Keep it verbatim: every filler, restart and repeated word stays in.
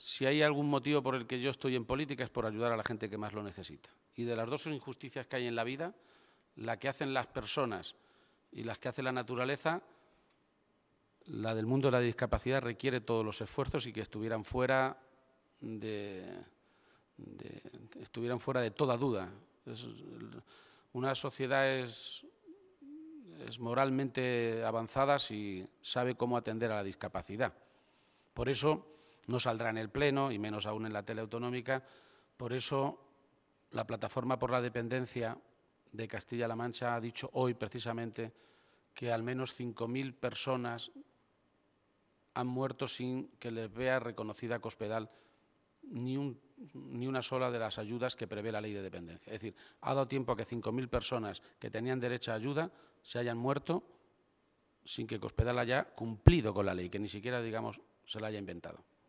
si hay algún motivo por el que yo estoy en política es por ayudar a la gente que más lo necesita. Y de las dos injusticias que hay en la vida, la que hacen las personas y las que hace la naturaleza, la del mundo de la discapacidad requiere todos los esfuerzos y que estuvieran fuera de, de, estuvieran fuera de toda duda. Es, una sociedad es, es moralmente avanzada si sabe cómo atender a la discapacidad. Por eso no saldrá en el Pleno, y menos aún en la tele autonómica. Por eso la Plataforma por la Dependencia de Castilla-La Mancha ha dicho hoy precisamente que al menos cinco mil personas han muerto sin que les vea reconocida Cospedal ni, un, ni una sola de las ayudas que prevé la ley de dependencia. Es decir, ha dado tiempo a que cinco mil personas que tenían derecho a ayuda se hayan muerto sin que Cospedal haya cumplido con la ley, que ni siquiera, digamos, se la haya inventado.